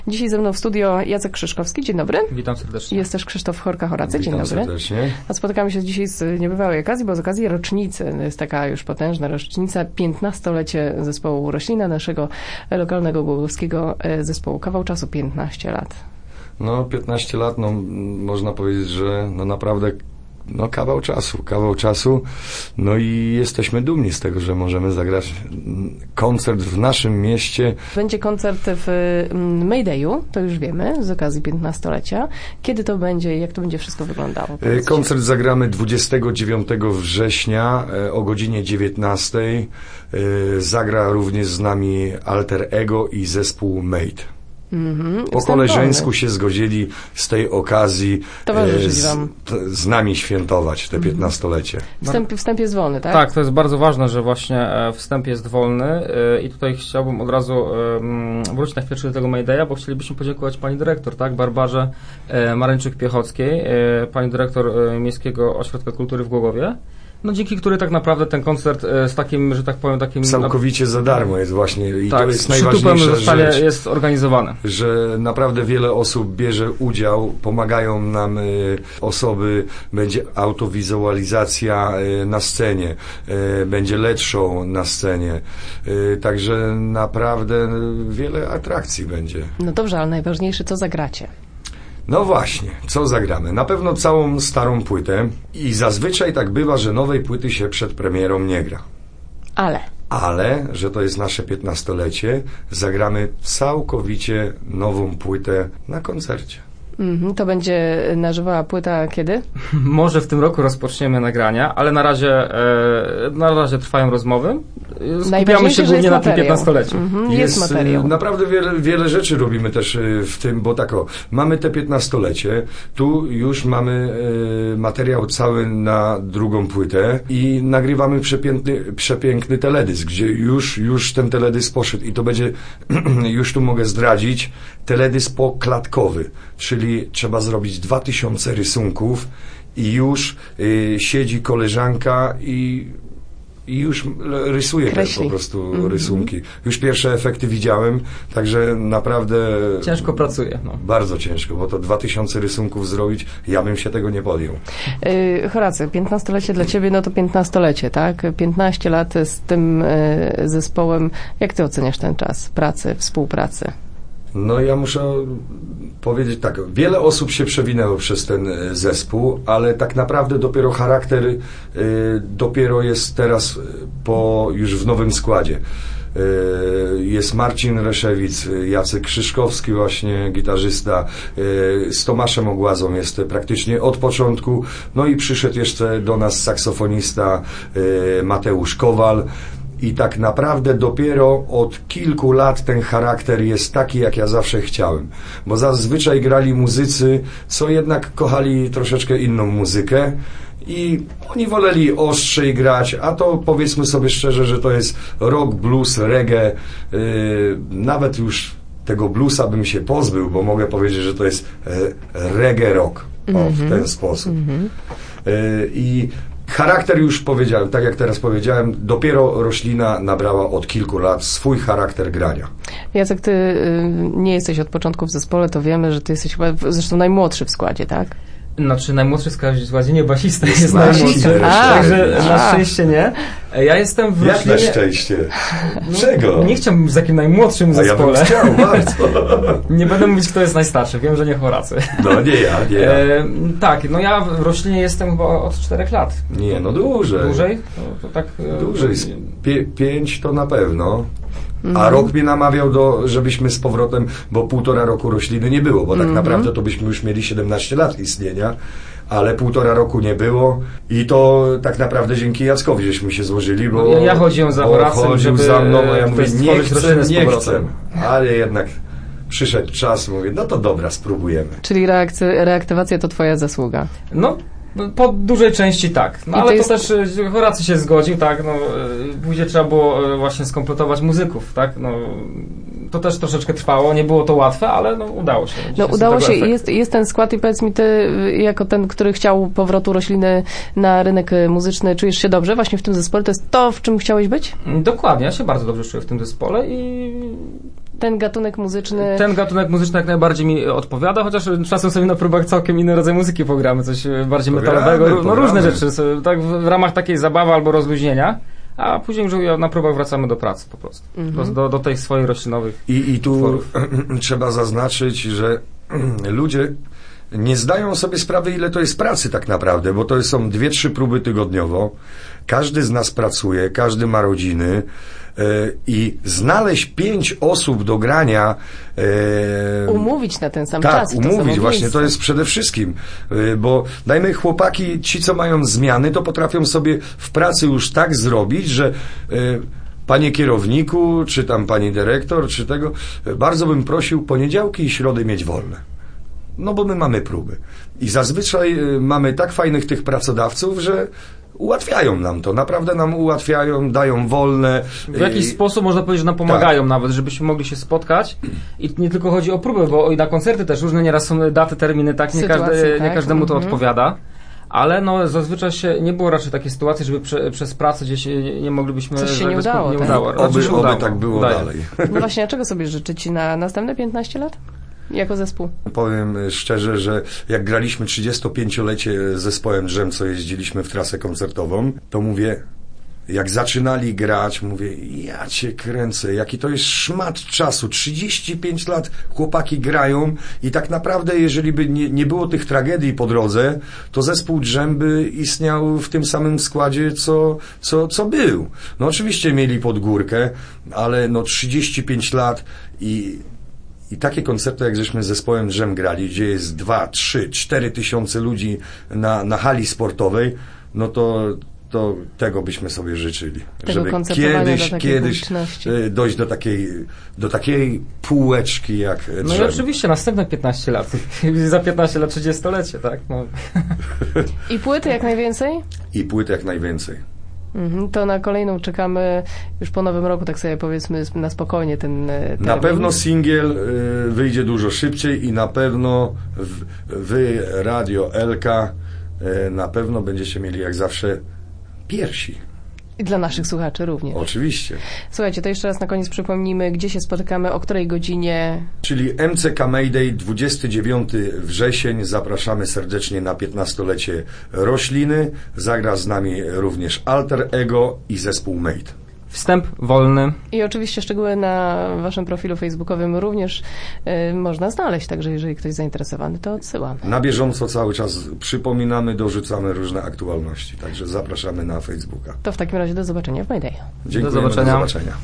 Dzisiaj ze mną w studio Jacek Krzyszkowski. Dzień dobry. Witam serdecznie. Jest też Krzysztof Horka-Horacy. Dzień Witam dobry. serdecznie. A spotykamy się dzisiaj z niebywałej okazji, bo z okazji rocznicy. To jest taka już potężna rocznica, 15-lecie zespołu Roślina, naszego lokalnego głogowskiego zespołu. Kawał czasu, 15 lat. No 15 lat, no można powiedzieć, że no naprawdę kawał czasu, no i jesteśmy dumni z tego, że możemy zagrać koncert w naszym mieście. Będzie koncert w Maydayu, to już wiemy, z okazji 15-lecia. Kiedy to będzie i jak to będzie wszystko wyglądało? Koncert zagramy 29 września o godzinie 19. Zagra również z nami Alter Ego i zespół Made. Po koleżeńsku się zgodzili z tej okazji z nami świętować te 15-lecie. Wstęp jest wolny, tak? Tak, to jest bardzo ważne, że właśnie wstęp jest wolny i tutaj chciałbym od razu wrócić na chwilę do tego Maydaya, bo chcielibyśmy podziękować pani dyrektor, tak, Barbarze Maryńczyk-Piechockiej, pani dyrektor Miejskiego Ośrodka Kultury w Głogowie. No dzięki której tak naprawdę ten koncert z takim, że tak powiem, takim... Całkowicie za darmo jest właśnie i tak, to jest najważniejsza rzecz, jest organizowane. Że naprawdę wiele osób bierze udział, pomagają nam osoby, będzie autowizualizacja na scenie, będzie LED show na scenie, także naprawdę wiele atrakcji będzie. No dobrze, ale najważniejsze, co zagracie? No właśnie, co zagramy? Na pewno całą starą płytę i zazwyczaj tak bywa, że nowej płyty się przed premierą nie gra. Ale, że to jest nasze 15-lecie, zagramy całkowicie nową płytę na koncercie. To będzie nażywała płyta kiedy? Może w tym roku rozpoczniemy nagrania, ale na razie trwają rozmowy. Skupiamy się głównie na tym 15-leciu. Jest materiał. Naprawdę wiele rzeczy robimy też w tym, bo tak mamy te 15-lecie, tu już mamy materiał cały na drugą płytę i nagrywamy przepiękny teledysk, gdzie już ten teledysk poszedł i to będzie, już tu mogę zdradzić, teledysk poklatkowy, czyli trzeba zrobić 2000 rysunków i już siedzi koleżanka i już rysuje po prostu rysunki. Już pierwsze efekty widziałem, także naprawdę... Ciężko pracuje. No. Bardzo ciężko, bo to 2000 rysunków zrobić, ja bym się tego nie podjął. Horacy, 15-lecie dla ciebie, no to 15-lecie, tak? 15 lat z tym zespołem. Jak ty oceniasz ten czas pracy, współpracy? No ja muszę powiedzieć tak, wiele osób się przewinęło przez ten zespół, ale tak naprawdę dopiero charakter dopiero jest teraz już w nowym składzie. Jest Marcin Reszewic, Jacek Krzyszkowski właśnie, gitarzysta, z Tomaszem Ogłazą jest praktycznie od początku, no i przyszedł jeszcze do nas saksofonista Mateusz Kowal. I tak naprawdę dopiero od kilku lat ten charakter jest taki, jak ja zawsze chciałem. Bo zazwyczaj grali muzycy, co jednak kochali troszeczkę inną muzykę i oni woleli ostrzej grać, a to powiedzmy sobie szczerze, że to jest rock, blues, reggae. Nawet już tego bluesa bym się pozbył, bo mogę powiedzieć, że to jest reggae rock. W ten sposób. I charakter już powiedziałem, tak jak teraz powiedziałem, dopiero Roślina nabrała od kilku lat swój charakter grania. Jacek, ty nie jesteś od początku w zespole, to wiemy, że ty jesteś chyba zresztą najmłodszy w składzie, tak? Znaczy najmłodszy w składzie nie, basista jest najmłodszy. Także na szczęście nie. Ja jestem w Roślinie... Jak na szczęście? Czego? Nie chciałbym być takim najmłodszym w zespole. Ja bym chciał bardzo. Nie będę mówić, kto jest najstarszy. Wiem, że nie Horacy. No nie ja. Tak, no ja w Roślinie jestem chyba od 4 lat. Nie, no dłużej. Dłużej? To tak... Dłużej. 5 to na pewno. A rok mnie namawiał żebyśmy z powrotem, bo 1,5 roku Rośliny nie było, bo tak naprawdę to byśmy już mieli 17 lat istnienia, ale 1,5 roku nie było i to tak naprawdę dzięki Jackowi żeśmy się złożyli, bo ja chodziłem za Horacem, chodził żeby za mną, a ja mówię, nie chcę, ale jednak przyszedł czas, mówię, no to dobra, spróbujemy. Czyli reaktywacja to twoja zasługa. No, po dużej części tak. No, ale to też Horacy się zgodził, tak, no później trzeba było właśnie skompletować muzyków, tak, no to też troszeczkę trwało, nie było to łatwe, ale no udało się. No udało się, jest ten skład i powiedz mi, ty jako ten, który chciał powrotu Rośliny na rynek muzyczny, czujesz się dobrze właśnie w tym zespole? To jest to, w czym chciałeś być? Dokładnie, ja się bardzo dobrze czuję w tym zespole i Ten gatunek muzyczny... Ten gatunek muzyczny jak najbardziej mi odpowiada, chociaż czasem sobie na próbach całkiem inny rodzaj muzyki pogramy, coś bardziej metalowego, no różne rzeczy, tak w ramach takiej zabawy albo rozluźnienia, a później już na próbach wracamy do pracy po prostu, do tych swoich roślinowych I tu utworów. trzeba zaznaczyć, że ludzie nie zdają sobie sprawy, ile to jest pracy tak naprawdę, bo to są 2-3 próby tygodniowo. Każdy z nas pracuje, każdy ma rodziny i znaleźć 5 osób do grania... Umówić na ten sam tak, czas. umówić, właśnie to jest przede wszystkim, bo dajmy chłopaki, ci co mają zmiany, to potrafią sobie w pracy już tak zrobić, że panie kierowniku, czy tam pani dyrektor, czy tego, bardzo bym prosił poniedziałki i środy mieć wolne. No bo my mamy próby. I zazwyczaj mamy tak fajnych tych pracodawców, że ułatwiają nam to. Naprawdę nam ułatwiają, dają wolne. W jakiś sposób można powiedzieć, że nam pomagają nawet, żebyśmy mogli się spotkać. I nie tylko chodzi o próby, bo i na koncerty też różne nieraz są daty, terminy, tak, nie każdemu to odpowiada. Ale no zazwyczaj nie było raczej takiej sytuacji, żeby przez pracę gdzieś nie moglibyśmy... Coś się nie udało. Oby tak było dalej. No właśnie, a czego sobie życzycie na następne 15 lat? Jako zespół? Powiem szczerze, że jak graliśmy 35-lecie z zespołem Drzem, co jeździliśmy w trasę koncertową, to mówię, jak zaczynali grać, mówię, ja cię kręcę, jaki to jest szmat czasu, 35 lat chłopaki grają i tak naprawdę, jeżeli by nie było tych tragedii po drodze, to zespół Drzem by istniał w tym samym składzie, co był. No oczywiście mieli podgórkę, ale no 35 lat i takie koncerty, jak żeśmy z zespołem Drzem grali, gdzie jest 2, 3, 4 tysiące ludzi na hali sportowej, no to tego byśmy sobie życzyli. Tego żeby kiedyś dojść do takiej półeczki jak Drzem. No i oczywiście następne 15 lat. Za 15 lat 30-lecie, tak? No. I płyty jak najwięcej? I płyty jak najwięcej. To na kolejną czekamy już po nowym roku, tak sobie powiedzmy na spokojnie ten termin. Na pewno singiel wyjdzie dużo szybciej i na pewno wy, Radio Elka, na pewno będziecie mieli jak zawsze piersi. I dla naszych słuchaczy również. Oczywiście. Słuchajcie, to jeszcze raz na koniec przypomnijmy, gdzie się spotykamy, o której godzinie. Czyli MCK Mayday, 29 wrzesień. Zapraszamy serdecznie na 15-lecie Rośliny. Zagra z nami również Alter Ego i zespół Made. Wstęp wolny. I oczywiście szczegóły na waszym profilu facebookowym również można znaleźć, także jeżeli ktoś zainteresowany, to odsyłam. Na bieżąco cały czas przypominamy, dorzucamy różne aktualności, także zapraszamy na Facebooka. To w takim razie do zobaczenia w Mayday. Dziękujemy, do zobaczenia. Do zobaczenia.